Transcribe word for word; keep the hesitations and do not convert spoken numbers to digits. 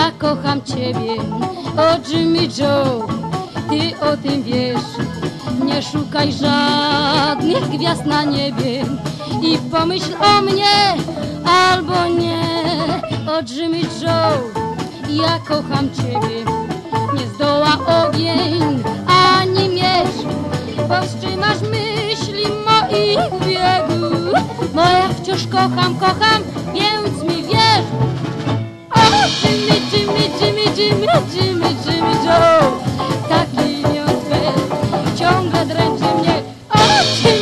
ja kocham ciebie. O Jimmy Joe, ty o tym wiesz. Nie szukaj żadnych gwiazd na niebie i pomyśl o mnie albo nie. O Jimmy Joe, ja kocham ciebie. Nie zdoła ogień ani miecz powstrzymać myśli moich biegu, bo ja wciąż kocham, kocham, więc mi wierz. O Jimmy, Jimmy, Jimmy, Jimmy, Jimmy, Jimmy Joe, taki niosły ciągle dręczy mnie. O Jimmy.